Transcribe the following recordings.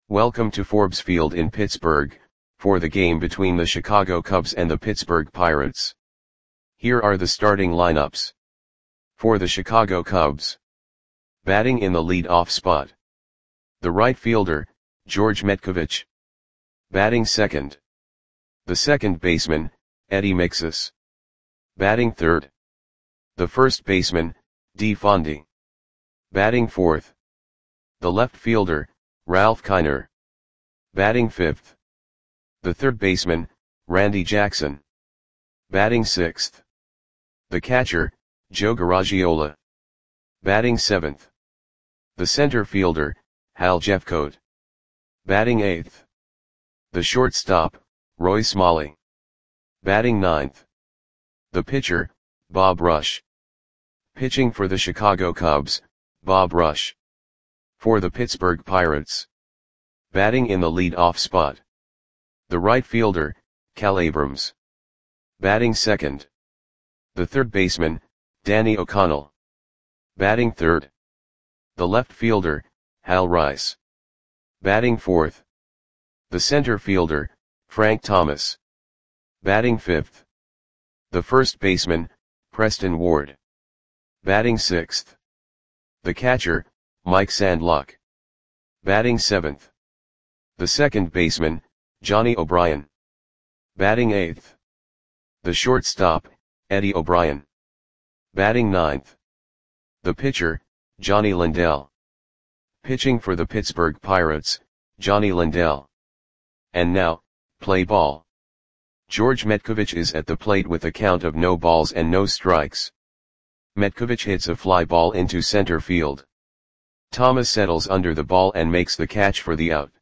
Welcome to Forbes Field in Pittsburgh, for the game between the Chicago Cubs and the Pittsburgh Pirates. Here are the starting lineups. For the Chicago Cubs. Batting in the lead-off spot. The right fielder, George Metcovich. Batting second. The second baseman, Eddie Mixas. Batting third. The first baseman, Dee Fondy. Batting fourth. The left fielder, Ralph Kiner. Batting fifth. The third baseman, Randy Jackson. Batting sixth. The catcher, Joe Garagiola. Batting seventh. The center fielder, Hal Jeffcoat. Batting eighth. The shortstop, Roy Smalley. Batting ninth. The pitcher, Bob Rush. Pitching for the Chicago Cubs, Bob Rush. For the Pittsburgh Pirates. Batting in the lead-off spot. The right fielder, Cal Abrams. Batting second. The third baseman, Danny O'Connell. Batting third. The left fielder, Hal Rice. Batting fourth. The center fielder, Frank Thomas. Batting fifth. The first baseman, Preston Ward. Batting sixth. The catcher, Mike Sandlock. Batting seventh. The second baseman, Johnny O'Brien. Batting eighth. The shortstop, Eddie O'Brien. Batting ninth. The pitcher, Johnny Lindell. Pitching for the Pittsburgh Pirates, Johnny Lindell. And now, play ball. George Metcovich is at the plate with a count of no balls and no strikes. Metcovich hits a fly ball into center field. Thomas settles under the ball and makes the catch for the out.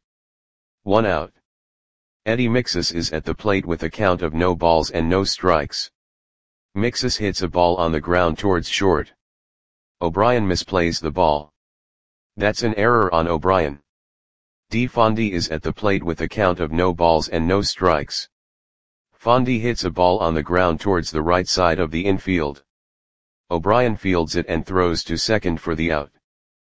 1 out. Eddie Mixas is at the plate with a count of no balls and no strikes. Mixas hits a ball on the ground towards short. O'Brien misplays the ball. That's an error on O'Brien. Dee Fondy is at the plate with a count of no balls and no strikes. Fondy hits a ball on the ground towards the right side of the infield. O'Brien fields it and throws to second for the out.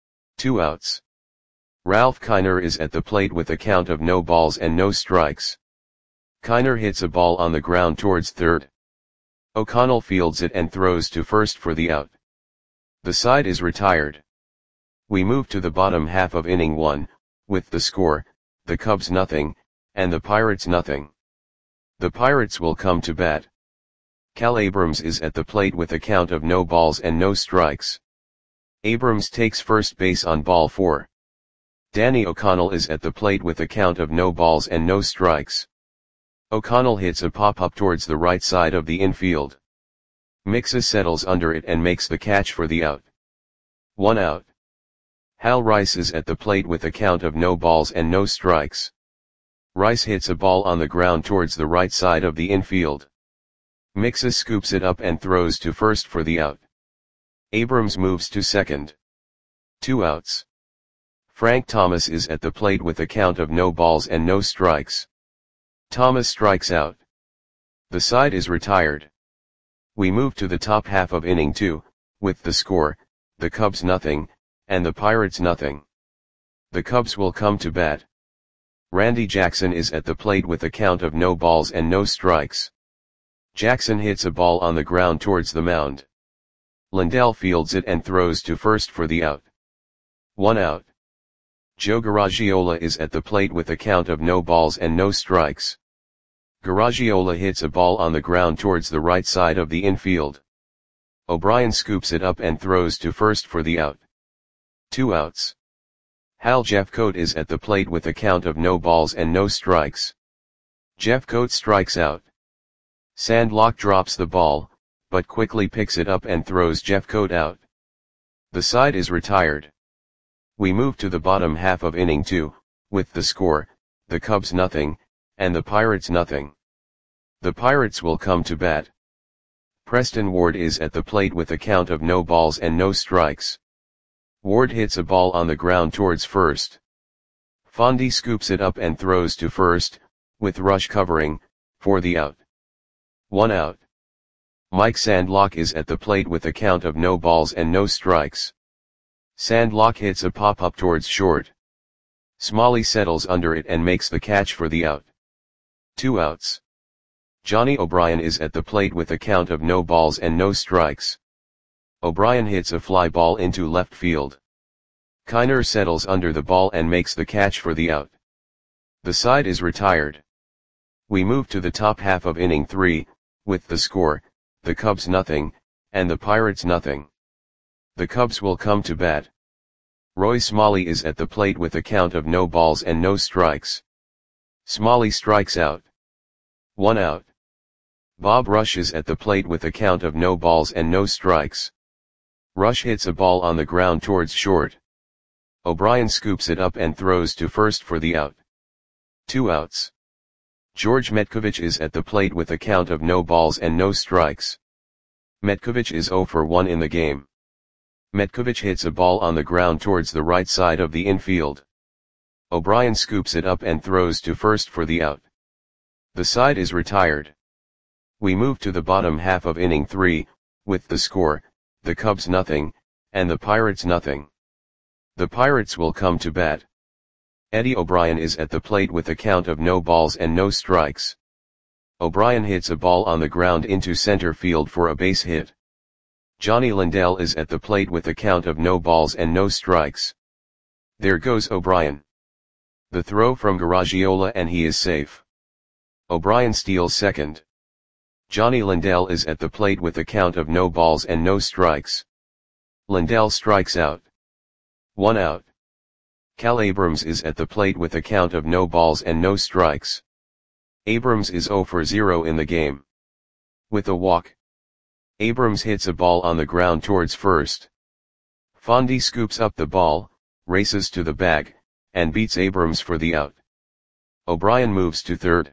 2 outs. Ralph Kiner is at the plate with a count of no balls and no strikes. Kiner hits a ball on the ground towards third. O'Connell fields it and throws to first for the out. The side is retired. We move to the bottom half of inning 1, with the score, the Cubs nothing, and the Pirates nothing. The Pirates will come to bat. Cal Abrams is at the plate with a count of no balls and no strikes. Abrams takes first base on ball 4. Danny O'Connell is at the plate with a count of no balls and no strikes. O'Connell hits a pop-up towards the right side of the infield. Mixas settles under it and makes the catch for the out. 1 out. Hal Rice is at the plate with a count of no balls and no strikes. Rice hits a ball on the ground towards the right side of the infield. Mixas scoops it up and throws to first for the out. Abrams moves to second. 2 outs. Frank Thomas is at the plate with a count of no balls and no strikes. Thomas strikes out. The side is retired. We move to the top half of inning 2, with the score, the Cubs nothing, and the Pirates nothing. The Cubs will come to bat. Randy Jackson is at the plate with a count of no balls and no strikes. Jackson hits a ball on the ground towards the mound. Lindell fields it and throws to first for the out. 1 out. Joe Garagiola is at the plate with a count of no balls and no strikes. Garagiola hits a ball on the ground towards the right side of the infield. O'Brien scoops it up and throws to first for the out. 2 outs. Hal Jeffcoat is at the plate with a count of no balls and no strikes. Jeffcoat strikes out. Sandlock drops the ball, but quickly picks it up and throws Jeffcoat out. The side is retired. We move to the bottom half of inning 2, with the score, the Cubs nothing, and the Pirates nothing. The Pirates will come to bat. Preston Ward is at the plate with a count of no balls and no strikes. Ward hits a ball on the ground towards first. Fondy scoops it up and throws to first, with Rush covering, for the out. 1 out. Mike Sandlock is at the plate with a count of no balls and no strikes. Sandlock hits a pop-up towards short. Smalley settles under it and makes the catch for the out. 2 outs. Johnny O'Brien is at the plate with a count of no balls and no strikes. O'Brien hits a fly ball into left field. Kiner settles under the ball and makes the catch for the out. The side is retired. We move to the top half of inning 3, with the score, the Cubs nothing, and the Pirates nothing. The Cubs will come to bat. Roy Smalley is at the plate with a count of no balls and no strikes. Smalley strikes out. 1 out. Bob Rush is at the plate with a count of no balls and no strikes. Rush hits a ball on the ground towards short. O'Brien scoops it up and throws to first for the out. 2 outs. George Metkovich is at the plate with a count of no balls and no strikes. Metkovich is 0 for 1 in the game. Metkovich hits a ball on the ground towards the right side of the infield. O'Brien scoops it up and throws to first for the out. The side is retired. We move to the bottom half of inning 3, with the score, the Cubs nothing, and the Pirates nothing. The Pirates will come to bat. Eddie O'Brien is at the plate with a count of no balls and no strikes. O'Brien hits a ball on the ground into center field for a base hit. Johnny Lindell is at the plate with a count of no balls and no strikes. There goes O'Brien. The throw from Garagiola and he is safe. O'Brien steals second. Johnny Lindell is at the plate with a count of no balls and no strikes. Lindell strikes out. 1 out. Cal Abrams is at the plate with a count of no balls and no strikes. Abrams is 0 for 0 in the game. With a walk. Abrams hits a ball on the ground towards first. Fondy scoops up the ball, races to the bag, and beats Abrams for the out. O'Brien moves to third.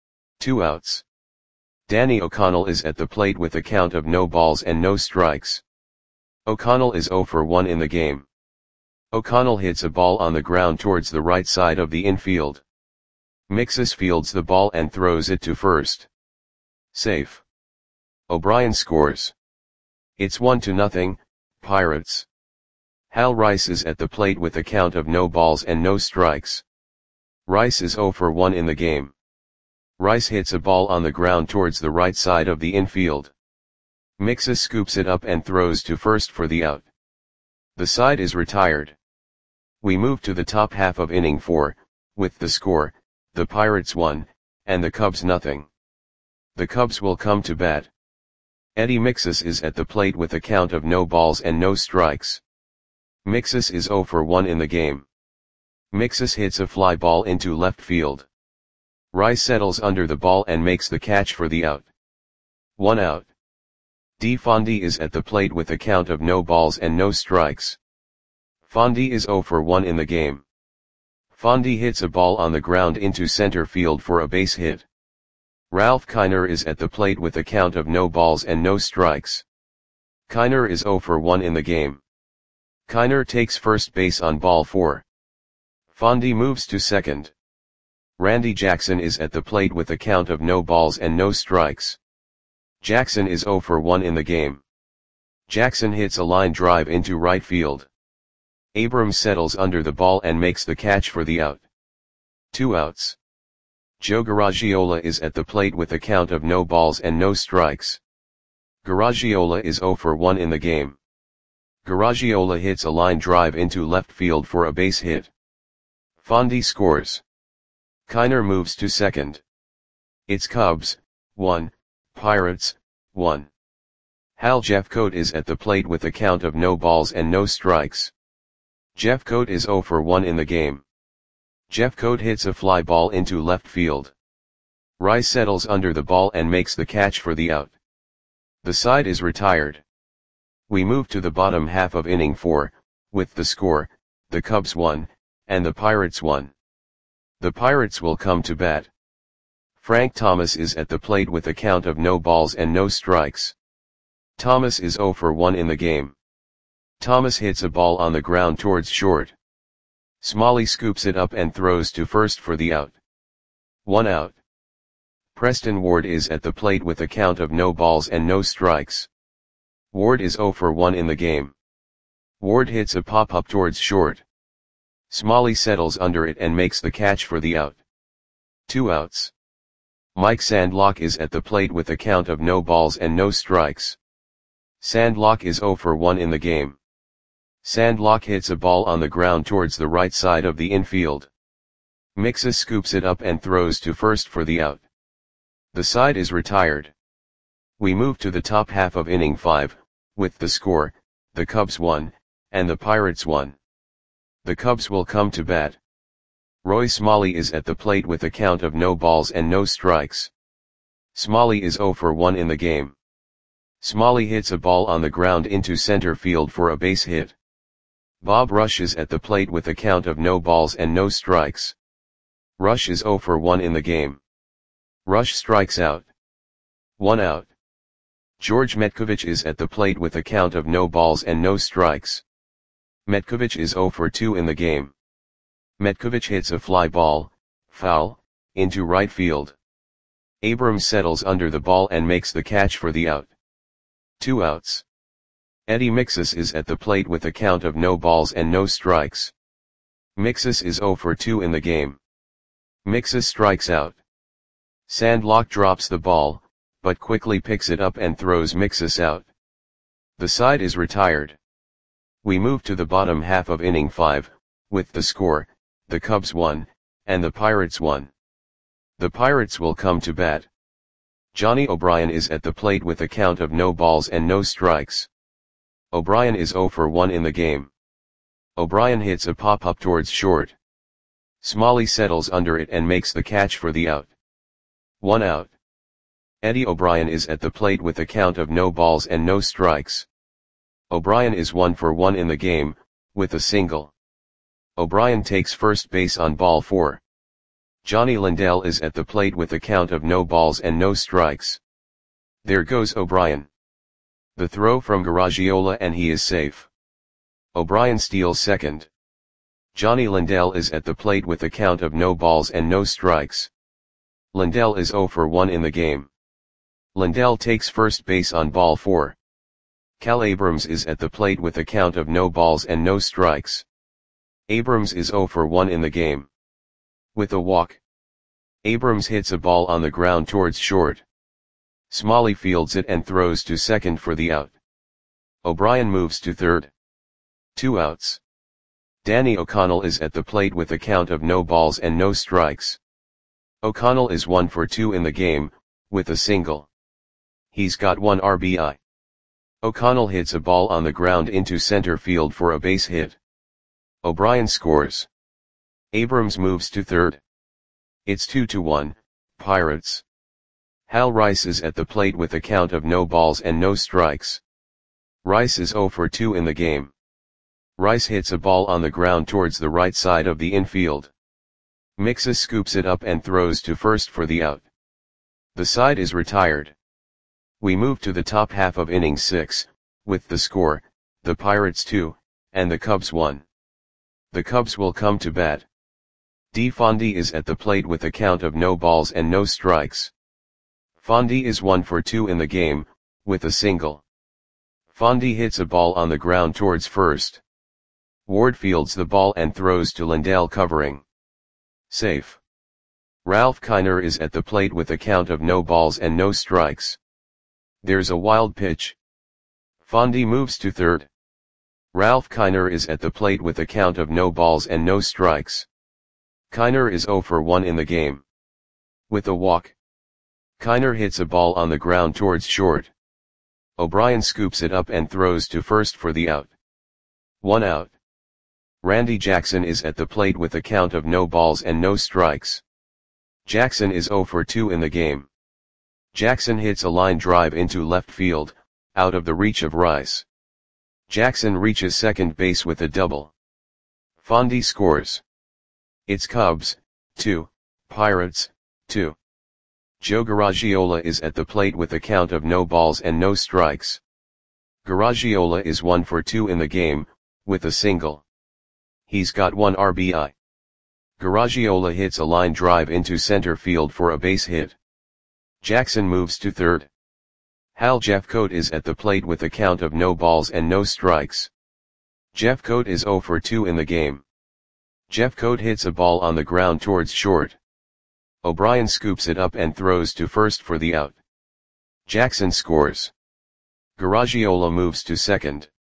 2 outs. Danny O'Connell is at the plate with a count of no balls and no strikes. O'Connell is 0 for 1 in the game. O'Connell hits a ball on the ground towards the right side of the infield. Mixus fields the ball and throws it to first. Safe. O'Brien scores. It's 1-0, Pirates. Hal Rice is at the plate with a count of no balls and no strikes. Rice is 0 for 1 in the game. Rice hits a ball on the ground towards the right side of the infield. Mixus scoops it up and throws to first for the out. The side is retired. We move to the top half of inning 4, with the score, the Pirates 1, and the Cubs nothing. The Cubs will come to bat. Eddie Mixus is at the plate with a count of no balls and no strikes. Mixus is 0 for 1 in the game. Mixus hits a fly ball into left field. Rice settles under the ball and makes the catch for the out. 1 out. D. Fondy is at the plate with a count of no balls and no strikes. Fondy is 0 for 1 in the game. Fondy hits a ball on the ground into center field for a base hit. Ralph Kiner is at the plate with a count of no balls and no strikes. Kiner is 0 for 1 in the game. Kiner takes first base on ball 4. Fondy moves to second. Randy Jackson is at the plate with a count of no balls and no strikes. Jackson is 0 for 1 in the game. Jackson hits a line drive into right field. Abrams settles under the ball and makes the catch for the out. 2 outs. Joe Garagiola is at the plate with a count of no balls and no strikes. Garagiola is 0 for 1 in the game. Garagiola hits a line drive into left field for a base hit. Fondy scores. Kiner moves to second. It's Cubs, 1, Pirates, 1. Hal Jeffcoat is at the plate with a count of no balls and no strikes. Jeffcoat is 0 for 1 in the game. Jeffcoat hits a fly ball into left field. Rice settles under the ball and makes the catch for the out. The side is retired. We move to the bottom half of inning 4, with the score, the Cubs 1, and the Pirates 1. The Pirates will come to bat. Frank Thomas is at the plate with a count of no balls and no strikes. Thomas is 0 for 1 in the game. Thomas hits a ball on the ground towards short. Smalley scoops it up and throws to first for the out. 1 out. Preston Ward is at the plate with a count of no balls and no strikes. Ward is 0 for 1 in the game. Ward hits a pop-up towards short. Smalley settles under it and makes the catch for the out. 2 outs. Mike Sandlock is at the plate with a count of no balls and no strikes. Sandlock is 0 for 1 in the game. Sandlock hits a ball on the ground towards the right side of the infield. Mixus scoops it up and throws to first for the out. The side is retired. We move to the top half of inning 5, with the score, the Cubs 1, and the Pirates 1. The Cubs will come to bat. Roy Smalley is at the plate with a count of no balls and no strikes. Smalley is 0 for 1 in the game. Smalley hits a ball on the ground into center field for a base hit. Bob Rush is at the plate with a count of no balls and no strikes. Rush is 0 for 1 in the game. Rush strikes out. 1 out. George Metkovich is at the plate with a count of no balls and no strikes. Metkovich is 0 for 2 in the game. Metkovich hits a fly ball, foul, into right field. Abrams settles under the ball and makes the catch for the out. 2 outs. Eddie Mixus is at the plate with a count of no balls and no strikes. Mixus is 0 for 2 in the game. Mixus strikes out. Sandlock drops the ball, but quickly picks it up and throws Mixus out. The side is retired. We move to the bottom half of inning 5, with the score, the Cubs 1, and the Pirates 1. The Pirates will come to bat. Johnny O'Brien is at the plate with a count of no balls and no strikes. O'Brien is 0 for 1 in the game. O'Brien hits a pop-up towards short. Smalley settles under it and makes the catch for the out. 1 out. Eddie O'Brien is at the plate with a count of no balls and no strikes. O'Brien is 1 for 1 in the game, with a single. O'Brien takes first base on ball 4. Johnny Lindell is at the plate with a count of no balls and no strikes. There goes O'Brien. The throw from Garagiola and he is safe. O'Brien steals second. Johnny Lindell is at the plate with a count of no balls and no strikes. Lindell is 0 for 1 in the game. Lindell takes first base on ball 4. Cal Abrams is at the plate with a count of no balls and no strikes. Abrams is 0 for 1 in the game. With a walk. Abrams hits a ball on the ground towards short. Smalley fields it and throws to second for the out. O'Brien moves to third. 2 outs. Danny O'Connell is at the plate with a count of no balls and no strikes. O'Connell is 1 for 2 in the game, with a single. He's got 1 RBI. O'Connell hits a ball on the ground into center field for a base hit. O'Brien scores. Abrams moves to third. It's 2-1, Pirates. Hal Rice is at the plate with a count of no balls and no strikes. Rice is 0 for 2 in the game. Rice hits a ball on the ground towards the right side of the infield. Mixus scoops it up and throws to first for the out. The side is retired. We move to the top half of inning 6, with the score, the Pirates 2, and the Cubs 1. The Cubs will come to bat. D. Fondy is at the plate with a count of no balls and no strikes. Fondy is 1 for 2 in the game, with a single. Fondy hits a ball on the ground towards first. Ward fields the ball and throws to Lindell covering. Safe. Ralph Kiner is at the plate with a count of no balls and no strikes. There's a wild pitch. Fondy moves to third. Ralph Kiner is at the plate with a count of no balls and no strikes. Kiner is 0 for 1 in the game. With a walk. Kiner hits a ball on the ground towards short. O'Brien scoops it up and throws to first for the out. 1 out. Randy Jackson is at the plate with a count of no balls and no strikes. Jackson is 0 for 2 in the game. Jackson hits a line drive into left field, out of the reach of Rice. Jackson reaches second base with a double. Fondy scores. It's Cubs, 2, Pirates, 2. Joe Garagiola is at the plate with a count of no balls and no strikes. Garagiola is 1 for 2 in the game, with a single. He's got 1 RBI. Garagiola hits a line drive into center field for a base hit. Jackson moves to third. Hal Jeffcoat is at the plate with a count of no balls and no strikes. Jeffcoat is 0 for 2 in the game. Jeffcoat hits a ball on the ground towards short. O'Brien scoops it up and throws to first for the out. Jackson scores. Garagiola moves to second.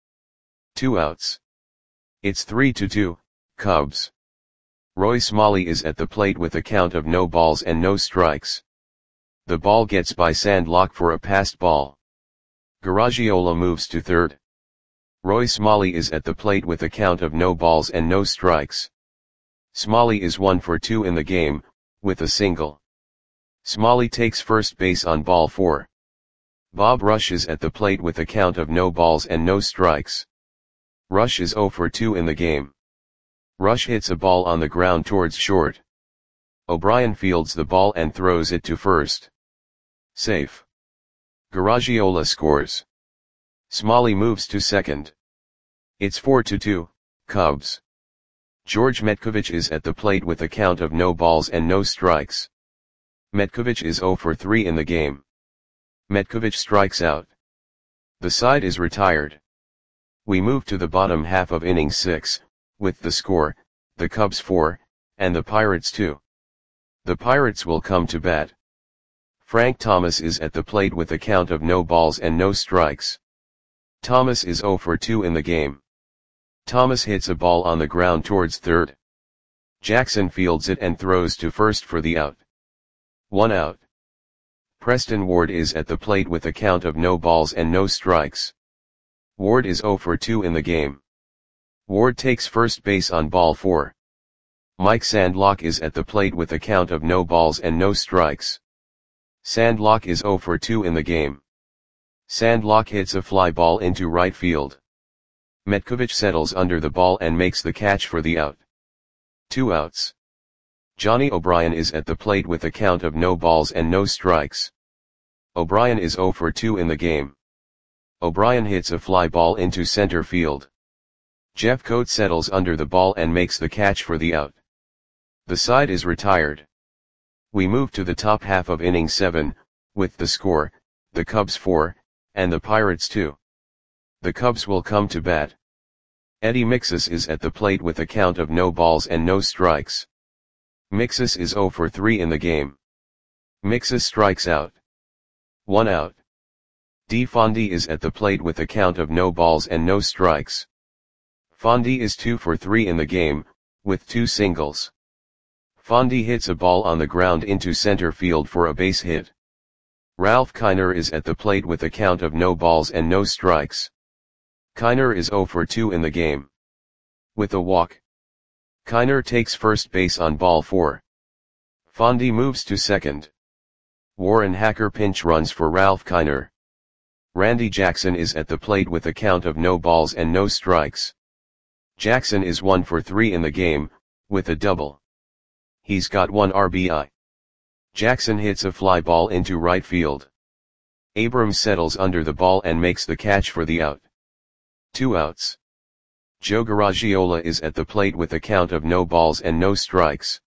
2 outs. It's 3-2, Cubs. Roy Smalley is at the plate with a count of no balls and no strikes. The ball gets by Sandlock for a passed ball. Garagiola moves to third. Roy Smalley is at the plate with a count of no balls and no strikes. Smalley is 1 for 2 in the game, with a single. Smalley takes first base on ball 4. Bob Rush is at the plate with a count of no balls and no strikes. Rush is 0 for 2 in the game. Rush hits a ball on the ground towards short. O'Brien fields the ball and throws it to first. Safe. Garagiola scores. Smalley moves to second. It's 4-2, Cubs. George Metcovich is at the plate with a count of no balls and no strikes. Metcovich is 0 for 3 in the game. Metcovich strikes out. The side is retired. We move to the bottom half of inning 6, with the score, the Cubs 4, and the Pirates 2. The Pirates will come to bat. Frank Thomas is at the plate with a count of no balls and no strikes. Thomas is 0 for 2 in the game. Thomas hits a ball on the ground towards third. Jackson fields it and throws to first for the out. 1 out. Preston Ward is at the plate with a count of no balls and no strikes. Ward is 0 for 2 in the game. Ward takes first base on ball 4. Mike Sandlock is at the plate with a count of no balls and no strikes. Sandlock is 0 for 2 in the game. Sandlock hits a fly ball into right field. Metcovich settles under the ball and makes the catch for the out. 2 outs. Johnny O'Brien is at the plate with a count of no balls and no strikes. O'Brien is 0 for 2 in the game. O'Brien hits a fly ball into center field. Jeffcoat settles under the ball and makes the catch for the out. The side is retired. We move to the top half of inning 7, with the score, the Cubs 4, and the Pirates 2. The Cubs will come to bat. Eddie Mixus is at the plate with a count of no balls and no strikes. Mixus is 0 for 3 in the game. Mixus strikes out. 1 out. D. Fondy is at the plate with a count of no balls and no strikes. Fondy is 2 for 3 in the game, with 2 singles. Fondy hits a ball on the ground into center field for a base hit. Ralph Kiner is at the plate with a count of no balls and no strikes. Kiner is 0 for 2 in the game. With a walk. Kiner takes first base on ball 4. Fondy moves to second. Warren Hacker pinch runs for Ralph Kiner. Randy Jackson is at the plate with a count of no balls and no strikes. Jackson is 1 for 3 in the game, with a double. He's got 1 RBI. Jackson hits a fly ball into right field. Abrams settles under the ball and makes the catch for the out. 2 outs. Joe Garagiola is at the plate with a count of no balls and no strikes.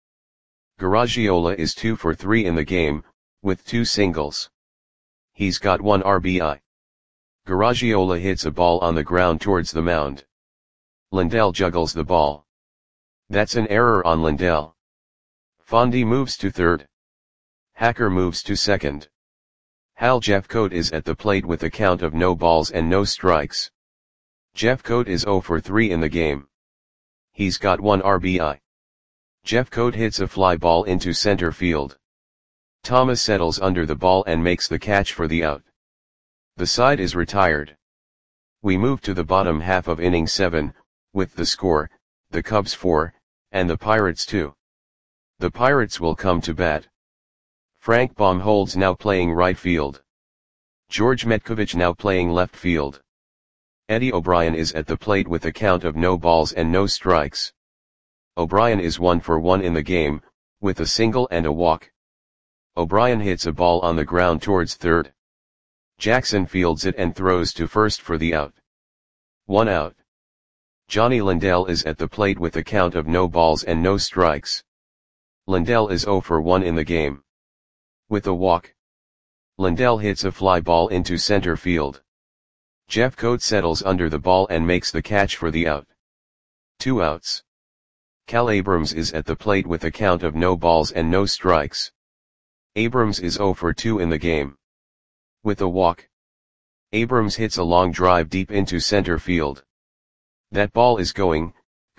Garagiola is 2 for 3 in the game, with 2 singles. He's got 1 RBI. Garagiola hits a ball on the ground towards the mound. Lindell juggles the ball. That's an error on Lindell. Fondy moves to third. Hacker moves to second. Hal Jeffcoat is at the plate with a count of no balls and no strikes. Jeffcoat is 0 for 3 in the game. He's got 1 RBI. Jeffcoat hits a fly ball into center field. Thomas settles under the ball and makes the catch for the out. The side is retired. We move to the bottom half of inning 7, with the score, the Cubs 4, and the Pirates 2. The Pirates will come to bat. Frank Baumholz now playing right field. George Metcovich now playing left field. Eddie O'Brien is at the plate with a count of no balls and no strikes. O'Brien is 1 for 1 in the game, with a single and a walk. O'Brien hits a ball on the ground towards third. Jackson fields it and throws to first for the out. 1 out. Johnny Lindell is at the plate with a count of no balls and no strikes. Lindell is 0 for 1 in the game. With a walk. Lindell hits a fly ball into center field. Jeffcoat settles under the ball and makes the catch for the out. 2 outs. Cal Abrams is at the plate with a count of no balls and no strikes. Abrams is 0 for 2 in the game. With a walk, Abrams hits a long drive deep into center field. That ball is going,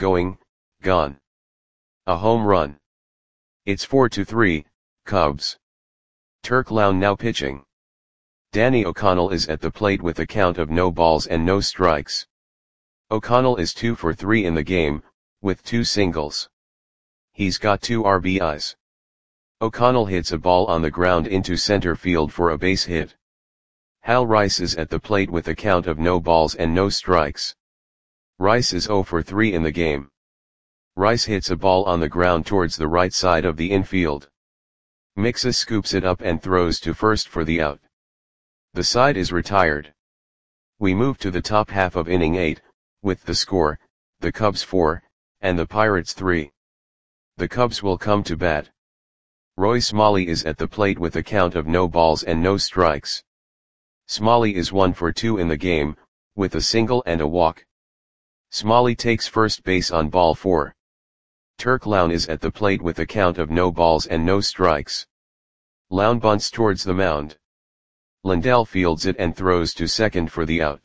gone. A home run. It's 4-3, Cubs. Turk Lown now pitching. Danny O'Connell is at the plate with a count of no balls and no strikes. O'Connell is 2 for 3 in the game, with 2 singles. He's got 2 RBIs. O'Connell hits a ball on the ground into center field for a base hit. Hal Rice is at the plate with a count of no balls and no strikes. Rice is 0 for 3 in the game. Rice hits a ball on the ground towards the right side of the infield. Mixus scoops it up and throws to first for the out. The side is retired. We move to the top half of inning 8, with the score, the Cubs 4, and the Pirates 3. The Cubs will come to bat. Roy Smalley is at the plate with a count of no balls and no strikes. Smalley is 1 for 2 in the game, with a single and a walk. Smalley takes first base on ball 4. Turk Lown is at the plate with a count of no balls and no strikes. Lown bunts towards the mound. Lindell fields it and throws to second for the out.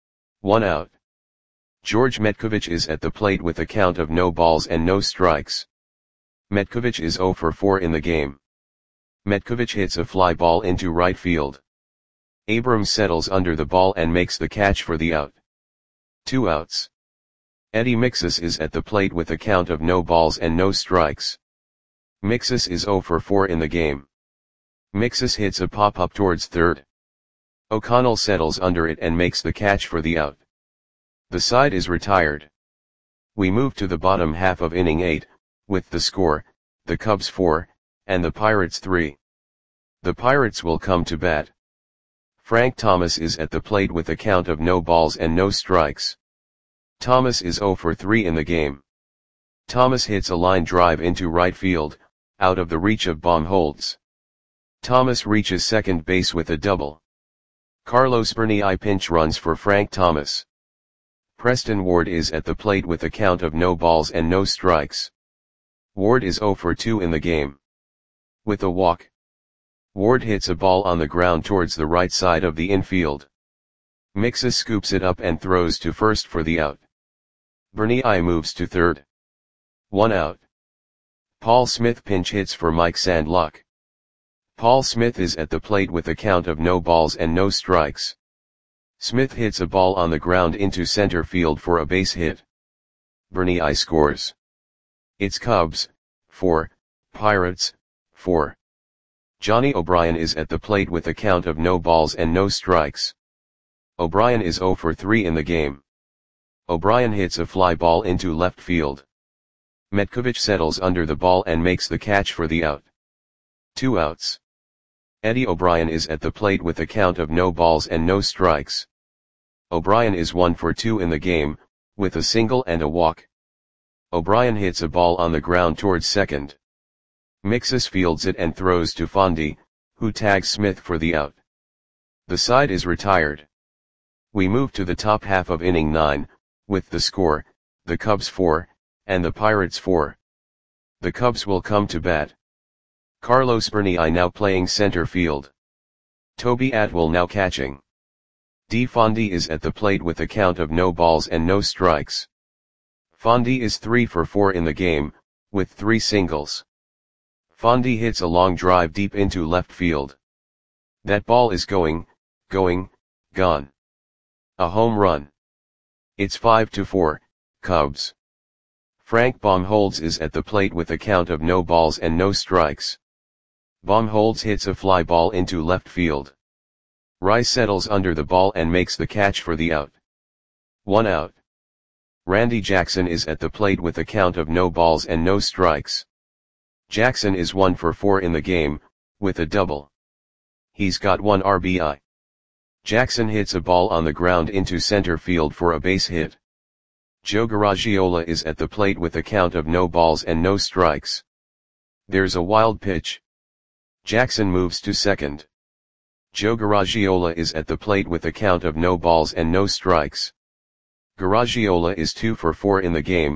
1 out. George Metkovich is at the plate with a count of no balls and no strikes. Metkovich is 0 for 4 in the game. Metkovich hits a fly ball into right field. Abrams settles under the ball and makes the catch for the out. 2 outs. Eddie Mixus is at the plate with a count of no balls and no strikes. Mixus is 0 for 4 in the game. Mixus hits a pop-up towards third. O'Connell settles under it and makes the catch for the out. The side is retired. We move to the bottom half of inning 8, with the score, the Cubs 4, and the Pirates 3. The Pirates will come to bat. Frank Thomas is at the plate with a count of no balls and no strikes. Thomas is 0 for 3 in the game. Thomas hits a line drive into right field, out of the reach of Baumholtz. Thomas reaches second base with a double. Carlos Bernai pinch runs for Frank Thomas. Preston Ward is at the plate with a count of no balls and no strikes. Ward is 0 for 2 in the game. With a walk, Ward hits a ball on the ground towards the right side of the infield. Mixus scoops it up and throws to first for the out. Bernai moves to third. 1 out. Paul Smith pinch hits for Mike Sandlock. Paul Smith is at the plate with a count of no balls and no strikes. Smith hits a ball on the ground into center field for a base hit. Bernai scores. It's Cubs 4, Pirates 4. Johnny O'Brien is at the plate with a count of no balls and no strikes. O'Brien is 0 for 3 in the game. O'Brien hits a fly ball into left field. Metkovich settles under the ball and makes the catch for the out. 2 outs. Eddie O'Brien is at the plate with a count of no balls and no strikes. O'Brien is 1 for 2 in the game, with a single and a walk. O'Brien hits a ball on the ground towards second. Mixus fields it and throws to Fondy, who tags Smith for the out. The side is retired. We move to the top half of inning 9, with the score, the Cubs 4, and the Pirates 4. The Cubs will come to bat. Carlos Bernai now playing center field. Toby Atwell now catching. D. Fondy is at the plate with a count of no balls and no strikes. Fondy is 3 for 4 in the game, with 3 singles. Fondy hits a long drive deep into left field. That ball is going, gone. A home run. It's 5-4, Cubs. Frank Baumholtz is at the plate with a count of no balls and no strikes. Baumholtz hits a fly ball into left field. Rice settles under the ball and makes the catch for the out. 1 out. Randy Jackson is at the plate with a count of no balls and no strikes. Jackson is 1 for 4 in the game, with a double. He's got 1 RBI. Jackson hits a ball on the ground into center field for a base hit. Joe Garagiola is at the plate with a count of no balls and no strikes. There's a wild pitch. Jackson moves to second. Joe Garagiola is at the plate with a count of no balls and no strikes. Garagiola is 2 for 4 in the game,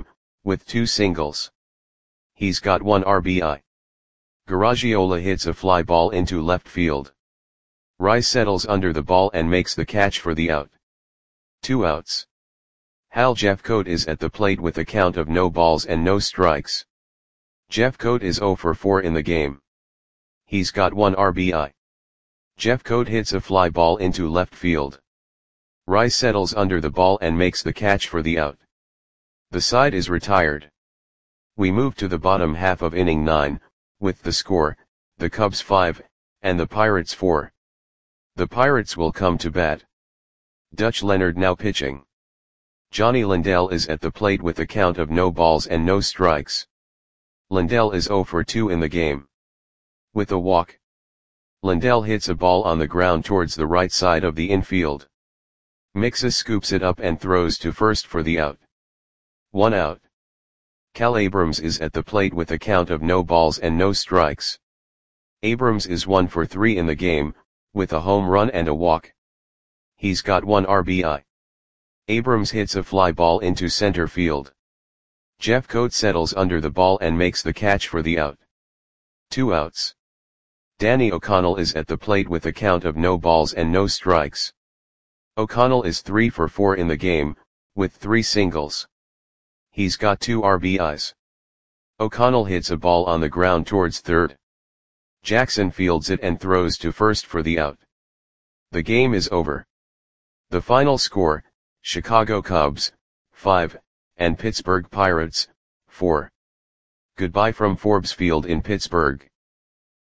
with 2 singles. He's got 1 RBI. Garagiola hits a fly ball into left field. Rice settles under the ball and makes the catch for the out. 2 outs. Hal Jeffcoat is at the plate with a count of no balls and no strikes. Jeffcoat is 0 for 4 in the game. He's got 1 RBI. Jeffcoat hits a fly ball into left field. Rice settles under the ball and makes the catch for the out. The side is retired. We move to the bottom half of inning 9, with the score, the Cubs 5, and the Pirates 4. The Pirates will come to bat. Dutch Leonard now pitching. Johnny Lindell is at the plate with a count of no balls and no strikes. Lindell is 0 for 2 in the game. With a walk. Lindell hits a ball on the ground towards the right side of the infield. Mixas scoops it up and throws to first for the out. 1 out. Cal Abrams is at the plate with a count of no balls and no strikes. Abrams is 1 for 3 in the game, with a home run and a walk. He's got 1 RBI. Abrams hits a fly ball into center field. Jeffcoat settles under the ball and makes the catch for the out. 2 outs. Danny O'Connell is at the plate with a count of no balls and no strikes. O'Connell is 3 for 4 in the game, with 3 singles. He's got 2 RBIs. O'Connell hits a ball on the ground towards third. Jackson fields it and throws to first for the out. The game is over. The final score, Chicago Cubs, 5, and Pittsburgh Pirates, 4. Goodbye from Forbes Field in Pittsburgh.